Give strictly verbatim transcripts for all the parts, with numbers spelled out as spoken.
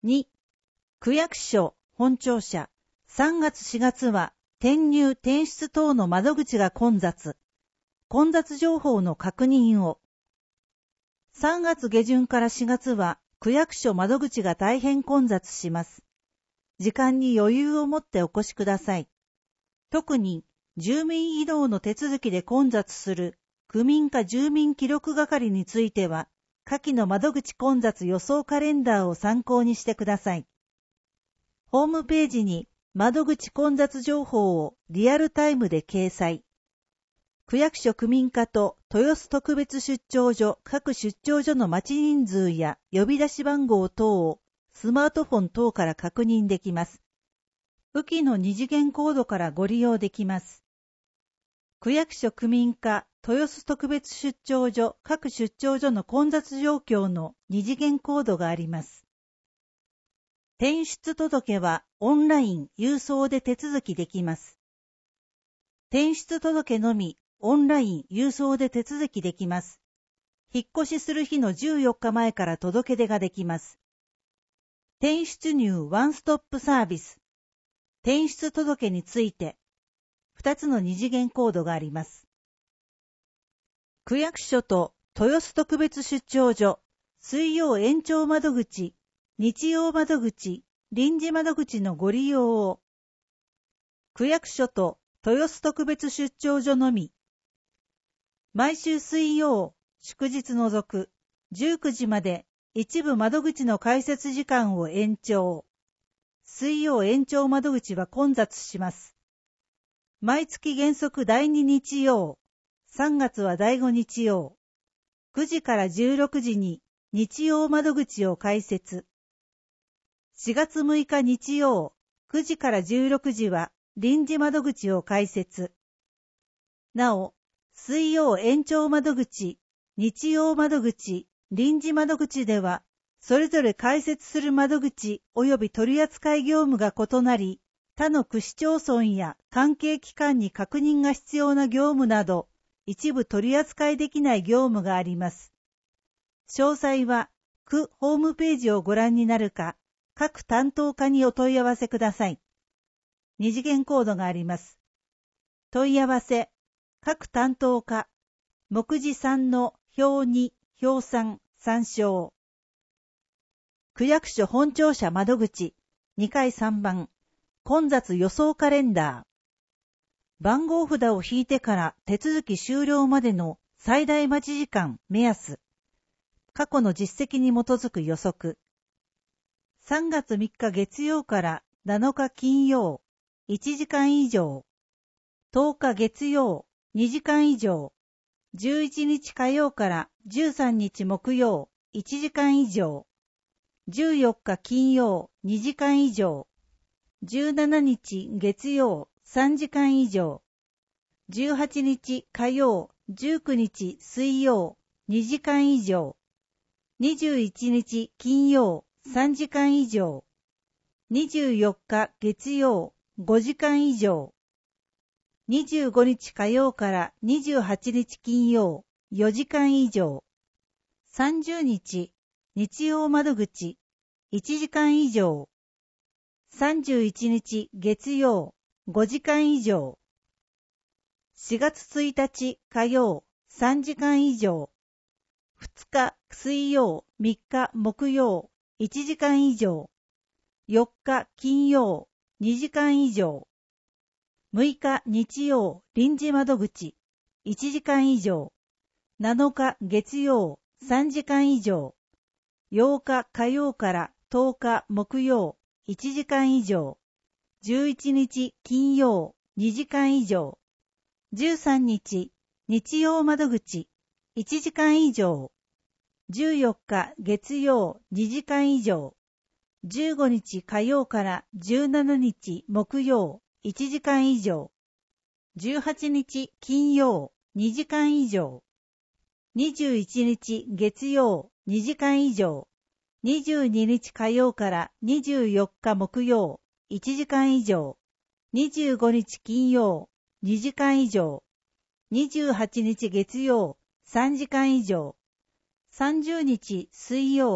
に、区役所、本庁舎、さんがつしがつは転入転出等の窓口が混雑。混雑情報の確認を。さんがつ下旬からしがつは区役所窓口が大変混雑します。時間に余裕を持ってお越しください。特に住民移動の手続きで混雑する区民課住民記録係については、下記の窓口混雑予想カレンダーを参考にしてください。ホームページに窓口混雑情報をリアルタイムで掲載。区役所区民課と豊洲特別出張所各出張所の待ち人数や呼び出し番号等をスマートフォン等から確認できます。浮きの二次元コードからご利用できます。区役所区民課豊洲特別出張所各出張所の混雑状況の二次元コードがあります。転出届はオンライン郵送で手続きできます。転出届のみオンライン郵送で手続きできます。引っ越しする日のじゅうよっかまえから届け出ができます。転出入ワンストップサービス。転出届についてふたつの二次元コードがあります。区役所と豊洲特別出張所、水曜延長窓口、日曜窓口、臨時窓口のご利用を。区役所と豊洲特別出張所のみ。毎週水曜、祝日除く、じゅうくじまで一部窓口の開設時間を延長。水曜延長窓口は混雑します。毎月原則だいに日曜、さんがつはだいご日曜、くじからじゅうろくじに日曜窓口を開設。しがつむいか日曜、くじからじゅうろくじは臨時窓口を開設。なお、水曜延長窓口、日曜窓口、臨時窓口では、それぞれ開設する窓口及び取扱業務が異なり、他の区市町村や関係機関に確認が必要な業務など、一部取り扱いできない業務があります。詳細は、区ホームページをご覧になるか、各担当課にお問い合わせください。二次元コードがあります。問い合わせ、各担当課、目次さんの表に、表さん、参照。区役所本庁舎窓口、にかいさんばん、混雑予想カレンダー。番号札を引いてから手続き終了までの最大待ち時間目安。過去の実績に基づく予測。さんがつみっか月曜からなのか金曜、いちじかん以上。とおか月曜、にじかん以上。じゅういちにち火曜からじゅうさんにち木曜、いちじかん以上。じゅうよっか金曜、にじかん以上。じゅうしちにち月曜、さんじかん以上。じゅうはちにち火曜、じゅうくにち水曜、にじかん以上。にじゅういちにち金曜、さんじかん以上。にじゅうよっか月曜、ごじかん以上。にじゅうごにち火曜からにじゅうはちにち金曜、よじかん以上。さんじゅうにち日曜窓口、いちじかん以上。さんじゅういちにち月曜、ごじかん以上。しがつついたち火曜、さんじかん以上。ふつか水曜、みっか木曜、いちじかん以上。よっか金曜、にじかん以上。むいか日曜、臨時窓口、いちじかん以上。なのか月曜、さんじかん以上。ようか火曜からとおか木曜、いちじかん以上。じゅういちにち金曜、にじかん以上。じゅうさんにち日曜窓口、いちじかん以上。じゅうよっか月曜、にじかん以上。じゅうごにち火曜からじゅうしちにち木曜、いちじかん以上。じゅうはちにち金曜、にじかん以上。にじゅういちにち月曜、にじかん以上。にじゅうににち火曜からにじゅうよっか木曜、いちじかん以上。にじゅうごにち金曜、にじかん以上。にじゅうはちにち月曜、さんじかん以上。さんじゅうにち水曜、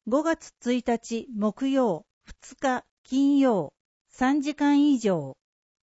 ごがつついたち木曜、ふつか金曜、さんじかん以上。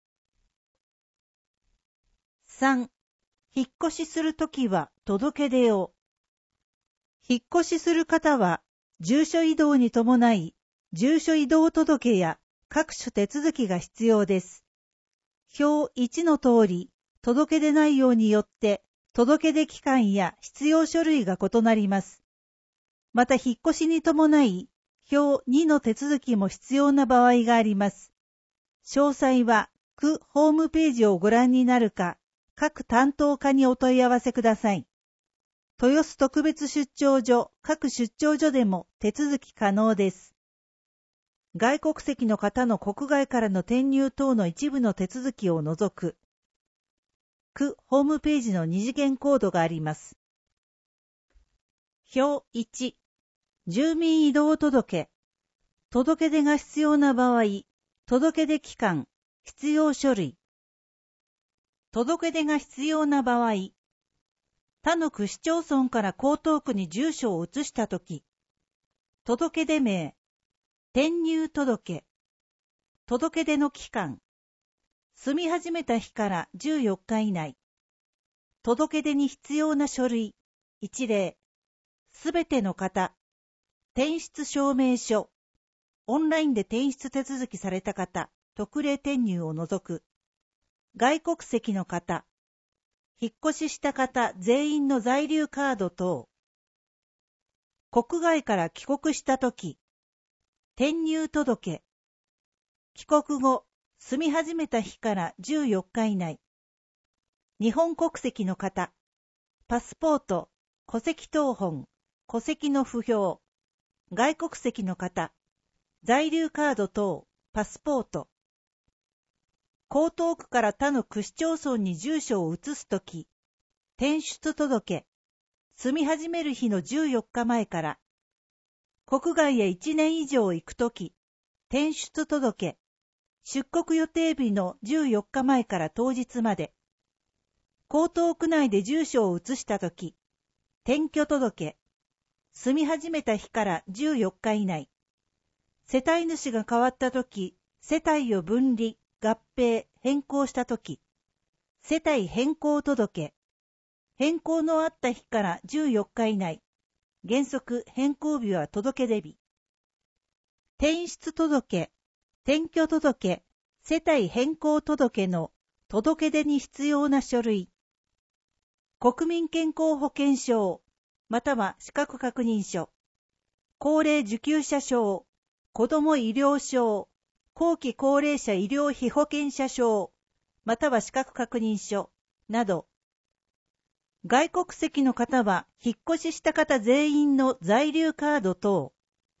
さん、引っ越しするときは届け出を。引っ越しする方は、住所移動に伴い、住所移動届や各種手続きが必要です。表いちの通り、届け出内容によって、届け出期間や必要書類が異なります。また、引っ越しに伴い、表にの手続きも必要な場合があります。詳細は、区ホームページをご覧になるか、各担当課にお問い合わせください。豊洲特別出張所、各出張所でも手続き可能です。外国籍の方の国外からの転入等の一部の手続きを除く、区ホームページの二次元コードがあります。表いち、住民移動届。届け出が必要な場合、届け出期間、必要書類。届け出が必要な場合、他の区市町村から江東区に住所を移したとき、届け出名、転入届、届け出の期間、住み始めた日からじゅうよっか以内、届け出に必要な書類、一例、すべての方、転出証明書、オンラインで転出手続きされた方、特例転入を除く、外国籍の方、引っ越しした方全員の在留カード等、国外から帰国したとき、転入届、帰国後、住み始めた日からじゅうよっか以内、日本国籍の方、パスポート、戸籍謄本、戸籍の不評、外国籍の方、在留カード等、パスポート、江東区から他の区市町村に住所を移すとき、転出届、住み始める日のじゅうよっかまえから、国外へいちねん以上行くとき、転出届、出国予定日のじゅうよっかまえから当日まで、江東区内で住所を移したとき、転居届、住み始めた日からじゅうよっか以内、世帯主が変わったとき、世帯を分離、合併、変更したとき、世帯変更届、変更のあった日からじゅうよっか以内、原則変更日は届け出日。転出届、転居届、世帯変更届の届け出に必要な書類。国民健康保険証、または資格確認書、高齢受給者証、子ども医療証、後期高齢者医療費保険者証、または資格確認書など、外国籍の方は引っ越しした方全員の在留カード等、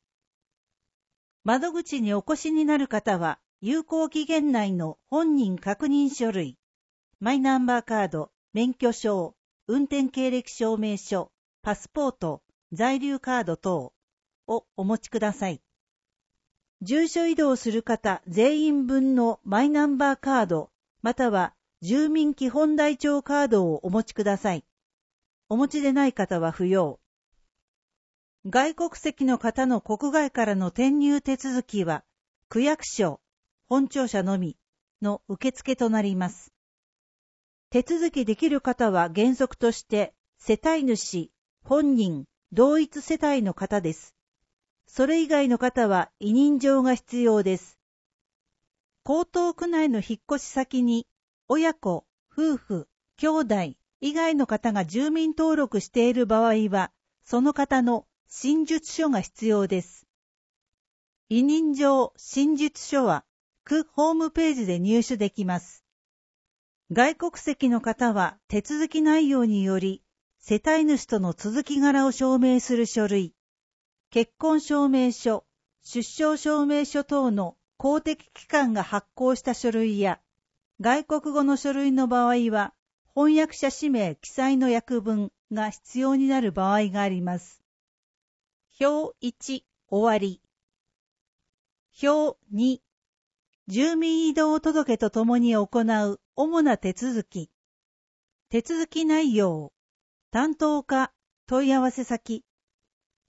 窓口にお越しになる方は有効期限内の本人確認書類、マイナンバーカード、免許証、運転経歴証明書、パスポート、在留カード等をお持ちください。住所移動する方全員分のマイナンバーカード、または住民基本台帳カードをお持ちください。お持ちでない方は不要。外国籍の方の国外からの転入手続きは、区役所、本庁舎のみの受付となります。手続きできる方は原則として世帯主、本人、同一世帯の方です。それ以外の方は委任状が必要です。江東区内の引っ越し先に親子、夫婦、兄弟以外の方が住民登録している場合は、その方の申述書が必要です。委任状、申述書は区ホームページで入手できます。外国籍の方は手続き内容により、世帯主との続き柄を証明する書類、結婚証明書、出生証明書等の公的機関が発行した書類や、外国語の書類の場合は、翻訳者氏名記載の訳文が必要になる場合があります。表いち、終わり。表に、住民移動届とともに行う主な手続き。手続き内容。担当課、問い合わせ先。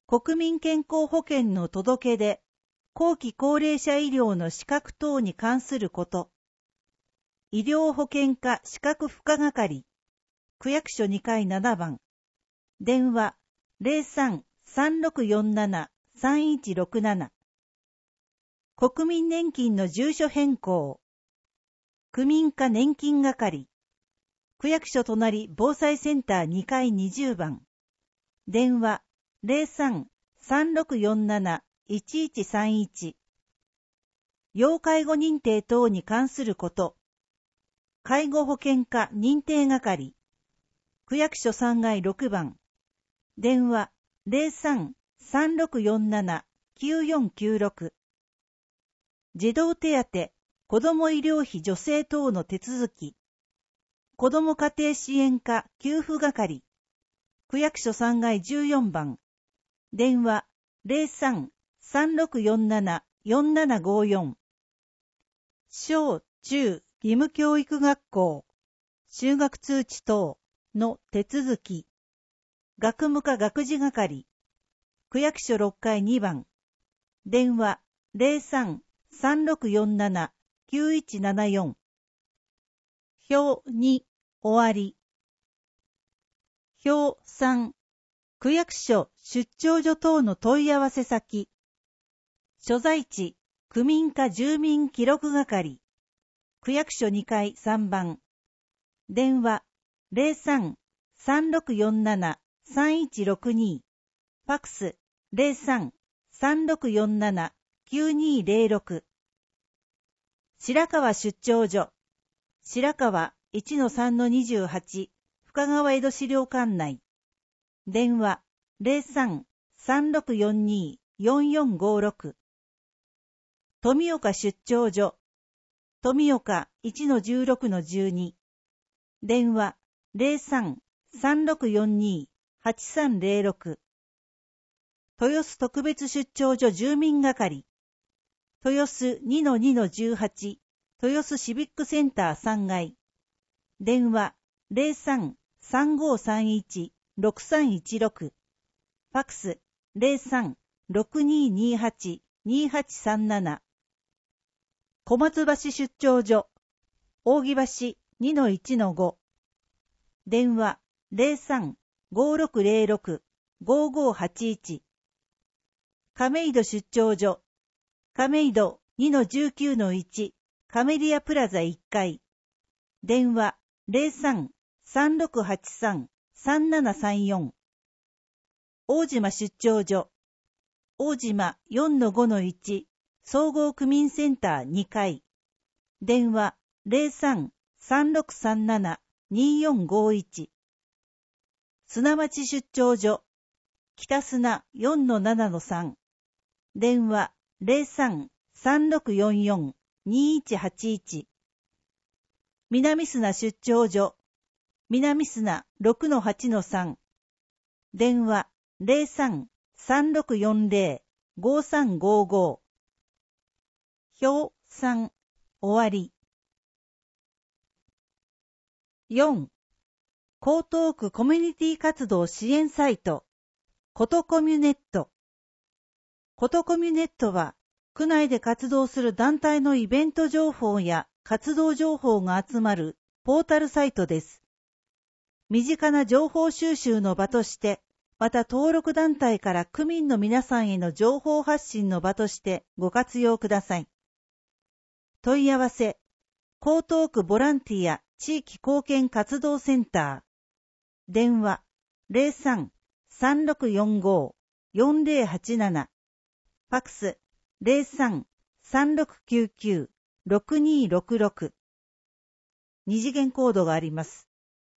国民健康保険の届け出、後期高齢者医療の資格等に関すること。医療保険課資格付加係、区役所にかいななばん。電話 ゼロさん さんろくよんなな さんいちろくなな。国民年金の住所変更。区民課年金係。区役所隣防災センターにかいにじゅうばん。電話 ゼロさん さんろくよんなな いちいちさんいち。要介護認定等に関すること。介護保険課認定係。区役所さんがいろくばん。電話 ゼロさん さんろくよんなな きゅうよんきゅうろく。児童手当、子ども医療費助成等の手続き。子ども家庭支援課給付係。区役所さんがいじゅうよんばん。電話 ゼロさん さんろくよんなな よんななごよん。小中義務教育学校就学通知等の手続き。学務課学事係。区役所ろっかいにばん。電話 ゼロさん さんろくよんなな きゅういちななよん。表に終わり。表さん、区役所出張所等の問い合わせ先。所在地、区民課住民記録係。区役所にかいさんばん。電話ゼロさん さんろくよんなな さんいちろくに。ファックスゼロさん さんろくよんなな きゅうにゼロろく。白川出張所。白川 いちのさんのにじゅうはち。深川江戸資料館内。電話ゼロさん さんろくよんに よんよんごろく。富岡出張所。富岡 いちのじゅうろくのじゅうに。電話ゼロさん さんろくよんに はちさんゼロろく。豊洲特別出張所住民係。豊洲 にのにのじゅうはち。豊洲シビックセンターさんがい。電話ゼロさん さんごさんいち ろくさんいちろく。ファックスゼロさん ろくににはち にはちさんなな。小松橋出張所。扇橋 にのいちのご。電話ゼロさん ごろくゼロろく ごごはちいち。亀戸出張所。亀戸 にのじゅうきゅうのいち。カメリアプラザいっかい。電話ゼロさん さんろくはちさん さんななさんよん。大島出張所。大島 よんのごのいち。総合区民センターにかい。電話ゼロさん さんろくさんなな によんごいち。砂町出張所。北砂 よんのななのさん。電話ゼロさん さんろくよんよん にいちはちいち。南砂出張所。南砂 ろくのはちのさん。電話ゼロさん さんろくよんゼロ ごさんごご。表さん、終わり。よん、江東区コミュニティ活動支援サイト、ことコミュネット。ことコミュネットは、区内で活動する団体のイベント情報や活動情報が集まるポータルサイトです。身近な情報収集の場として、また登録団体から区民の皆さんへの情報発信の場としてご活用ください。問い合わせ、江東区ボランティア地域貢献活動センター。電話、ゼロさん さんろくよんご よんゼロはちなな。ファックス、ゼロさん さんろくきゅうきゅう ろくにろくろく。二次元コードがあります。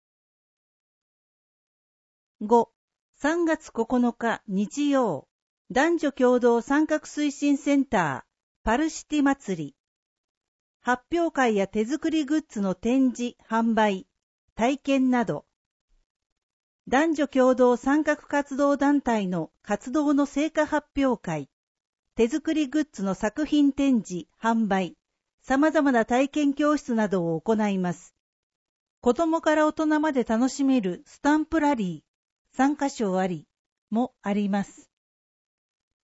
ご、さんがつここのか日曜、男女共同参画推進センター、パルシティ祭り。発表会や手作りグッズの展示、販売、体験など。男女共同参画活動団体の活動の成果発表会、手作りグッズの作品展示、販売、様々な体験教室などを行います。子供から大人まで楽しめるスタンプラリー、参加賞ありもあります。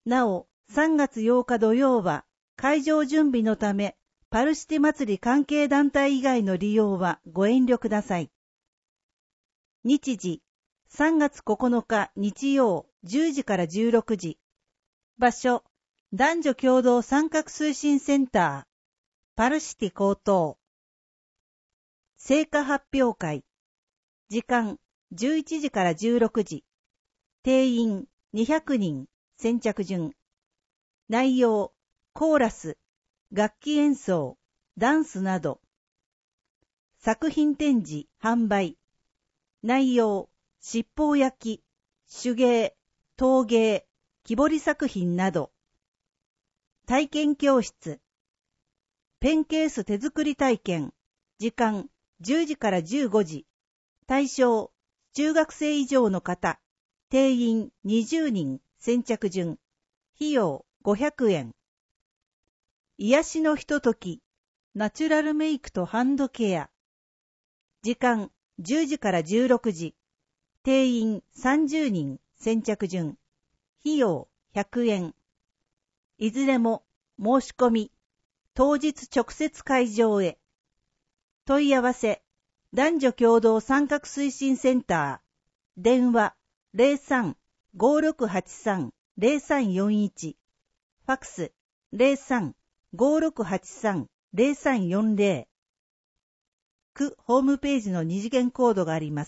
なお、さんがつようか土曜は、会場準備のため、パルシティ祭り関係団体以外の利用はご遠慮ください。日時、さんがつここのか日曜じゅうじからじゅうろくじ。場所、男女共同参画推進センター、パルシティ高等。成果発表会。時間、じゅういちじからじゅうろくじ。定員、にひゃくにん、先着順。内容、コーラス、楽器演奏、ダンスなど。作品展示、販売。内容、七宝焼き、手芸、陶芸、木彫り作品など。体験教室。ペンケース手作り体験。時間、じゅうじからじゅうごじ。対象、中学生以上の方。定員にじゅうにん、先着順。費用ごひゃくえん。癒しのひととき。ナチュラルメイクとハンドケア。時間、じゅうじからじゅうろくじ。定員さんじゅうにん、先着順。費用ひゃくえん。いずれも申し込み、当日直接会場へ。問い合わせ、男女共同参画推進センター。電話 ゼロさん ごーろくはちさん ゼロさんよんいち。ファックス ゼロさん ごーろくはちさん ゼロさんよんゼロ。区ホームページの二次元コードがあります。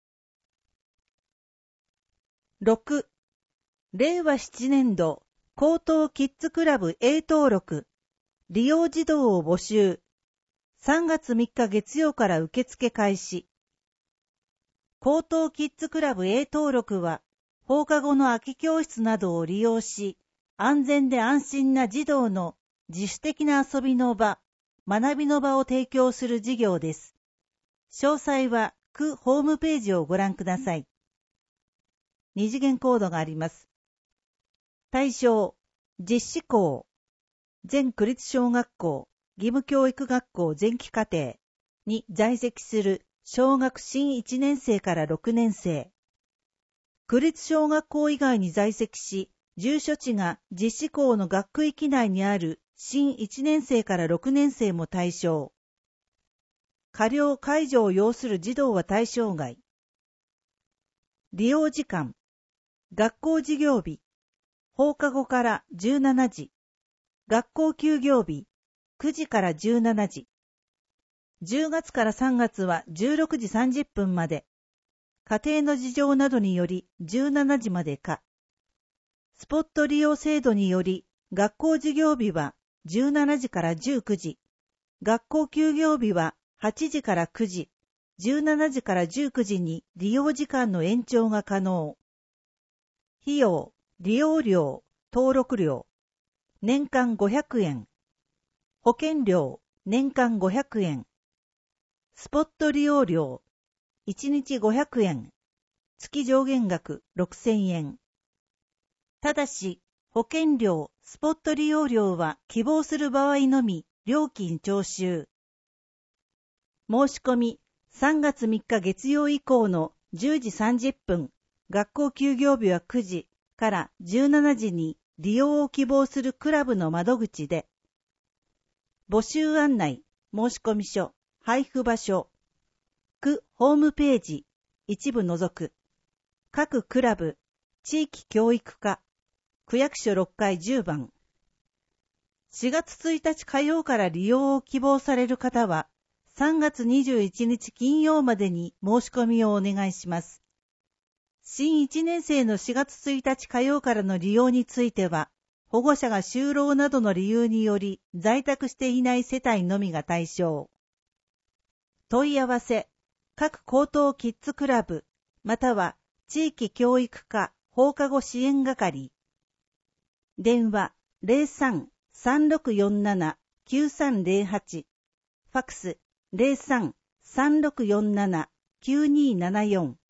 ろく、れいわななねん度高等キッズクラブ A 登録利用児童を募集。さんがつみっか月曜から受付開始。高等キッズクラブ A 登録は放課後の空き教室などを利用し、安全で安心な児童の自主的な遊びの場、学びの場を提供する事業です。詳細は区ホームページをご覧ください。二次元コードがあります。対象、実施校、全区立小学校、義務教育学校前期課程に在籍する小学新いちねん生からろくねん生。区立小学校以外に在籍し、住所地が実施校の学区域内にある新いちねん生からろくねん生も対象。過料解除を要する児童は対象外。利用時間。学校授業日。放課後からじゅうしちじ。学校休業日。くじからじゅうしちじ。じゅうがつからさんがつはじゅうろくじさんじゅっぷんまで。家庭の事情などによりじゅうしちじまでか。スポット利用制度により、学校授業日はじゅうしちじからじゅうくじ。学校休業日ははちじからくじ。じゅうしちじからじゅうくじに利用時間の延長が可能。費用、利用料、登録料。年間ごひゃくえん。保険料、年間ごひゃくえん。スポット利用料、いちにちごひゃくえん。月上限額ろくせんえん。ただし、保険料、スポット利用料は希望する場合のみ、料金徴収。申し込み、さんがつみっか月曜以降のじゅうじさんじゅっぷん、学校休業日はくじからじゅうしちじに利用を希望するクラブの窓口で、募集案内、申込書、配布場所、区ホームページ、一部除く、各クラブ、地域教育課、区役所ろっかいじゅうばん。しがつついたち火曜から利用を希望される方は、さんがつにじゅういちにち金曜までに申し込みをお願いします。新いちねん生のしがつついたち火曜からの利用については、保護者が就労などの理由により在宅していない世帯のみが対象。問い合わせ、各高等キッズクラブ、または地域教育課放課後支援係。電話 ゼロさん さんろくよんなな きゅうさんゼロはち。ファックス ゼロさん さんろくよんなな きゅうにーななよん。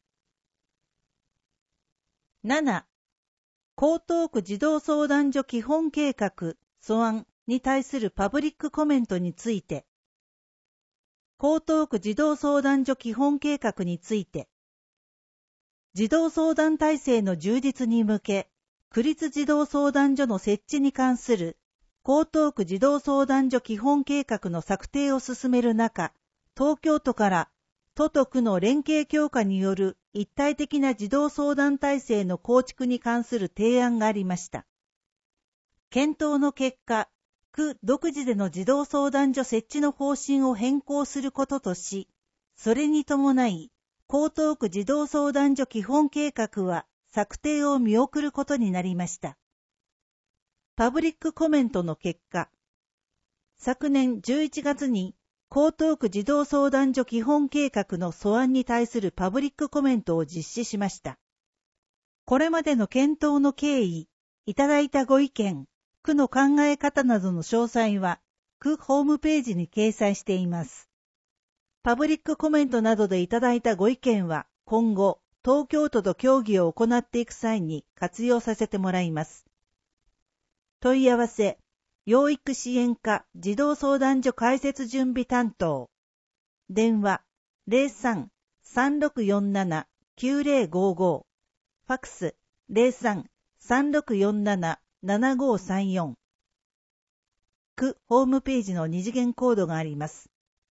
なな、江東区児童相談所基本計画素案に対するパブリックコメントについて、江東区児童相談所基本計画について、児童相談体制の充実に向け、 区立児童相談所の設置に関する江東区児童相談所基本計画の策定を進める中、東京都から都と区の連携強化による一体的な児童相談体制の構築に関する提案がありました。検討の結果、区独自での児童相談所設置の方針を変更することとし、それに伴い、江東区児童相談所基本計画は策定を見送ることになりました。パブリックコメントの結果、昨年じゅういちがつに江東区児童相談所基本計画の素案に対するパブリックコメントを実施しました。これまでの検討の経緯、いただいたご意見、区の考え方などの詳細は、区ホームページに掲載しています。パブリックコメントなどでいただいたご意見は、今後、東京都と協議を行っていく際に活用させてもらいます。問い合わせ、養育支援課児童相談所開設準備担当。電話 ゼロさん さんろくよんなな きゅうゼロごご。ファクス ゼロさん さんろくよんなな ななごさんよん。区ホームページの二次元コードがあります。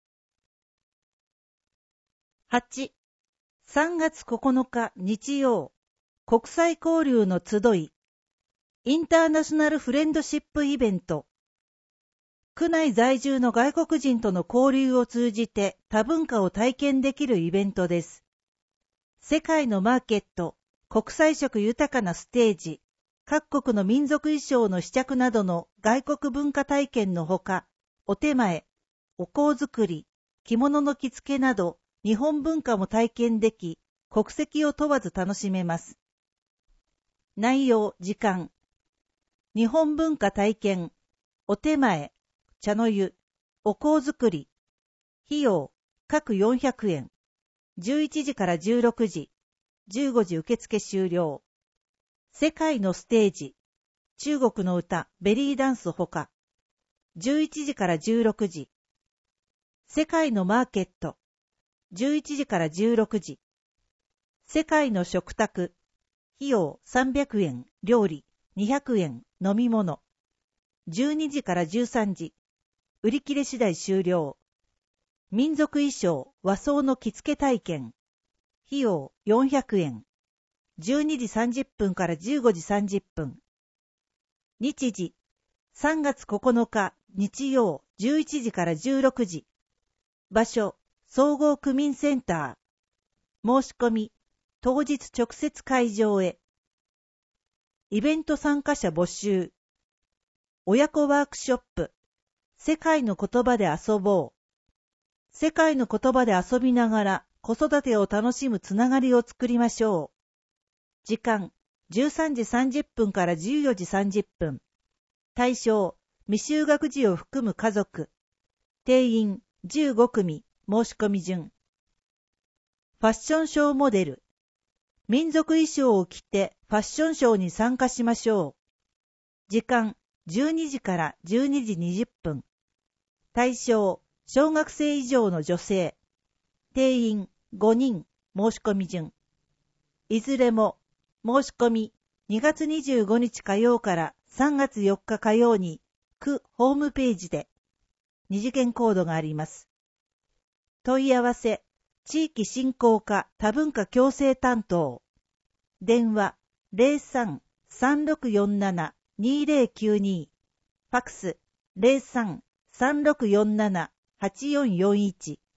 はち、さんがつここのか日曜、国際交流の集い、インターナショナルフレンドシップイベント。区内在住の外国人との交流を通じて多文化を体験できるイベントです。世界のマーケット、国際色豊かなステージ、各国の民族衣装の試着などの外国文化体験のほか、お手前、お香作り、着物の着付けなど日本文化も体験でき、国籍を問わず楽しめます。内容、時間。日本文化体験、お手前、茶の湯、お香作り。費用、各よんひゃくえん。じゅういちじからじゅうろくじ、じゅうごじ受付終了。世界のステージ、中国の歌、ベリーダンスほか。じゅういちじからじゅうろくじ。世界のマーケット、じゅういちじからじゅうろくじ。世界の食卓、費用さんびゃくえん、料理にひゃくえん、飲み物。じゅうにじからじゅうさんじ。売り切れ次第終了。民族衣装、和装の着付け体験。費用よんひゃくえん。じゅうにじさんじゅっぷんからじゅうごじさんじゅっぷん。日時、さんがつここのか日曜じゅういちじからじゅうろくじ。場所、総合区民センター。申し込み、当日直接会場へ。イベント参加者募集。親子ワークショップ。世界の言葉で遊ぼう。世界の言葉で遊びながら子育てを楽しむつながりを作りましょう。時間、じゅうさんじさんじゅっぷんからじゅうよじさんじゅっぷん。対象、未就学児を含む家族。定員、じゅうごくみ、申し込み順。ファッションショーモデル。民族衣装を着てファッションショーに参加しましょう。時間、じゅうにじからじゅうにじにじゅっぷん。対象、小学生以上の女性。定員、ごにん、申し込み順。いずれも、申し込み、にがつにじゅうごにち火曜からさんがつよっか火曜に、区ホームページで、二次元コードがあります。問い合わせ、地域振興課多文化共生担当。電話、ゼロさん さんろくよんなな にゼロきゅうに。ファクス、ゼロさん さんろくよんなな はちよんよんいち。